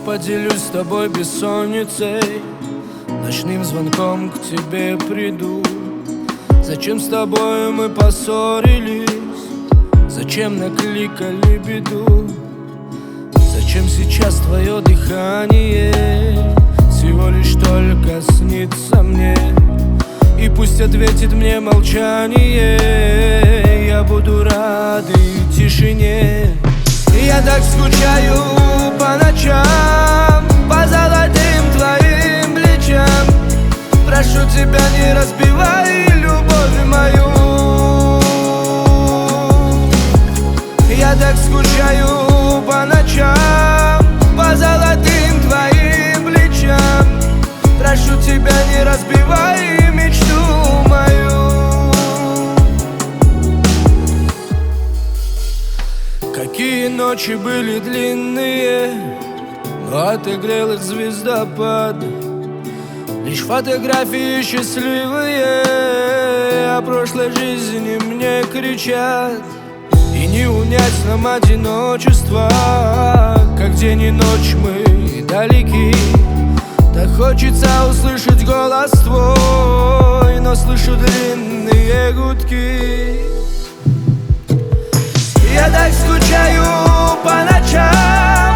поделюсь с тобой бессонницей, ночным звонком к тебе приду. Зачем с тобой мы поссорились? Зачем накликали беду? Зачем сейчас твое дыхание всего лишь только снится мне? И пусть ответит мне молчание, я буду рад и тишине. Я так скучаю по ночам, по золотым твоим плечам. Прошу тебя, не разбивай любовь мою. Я так скучаю по ночам, по золотым твоим плечам. Прошу тебя, не разбивай мечту мою. Какие ночи были длинные, но отогрел их звездопад. Лишь фотографии счастливые о прошлой жизни мне кричат. И не унять нам одиночество, как день и ночь мы далеки. Так хочется услышать голос твой, но слышу длинные гудки. Я так скучаю по ночам,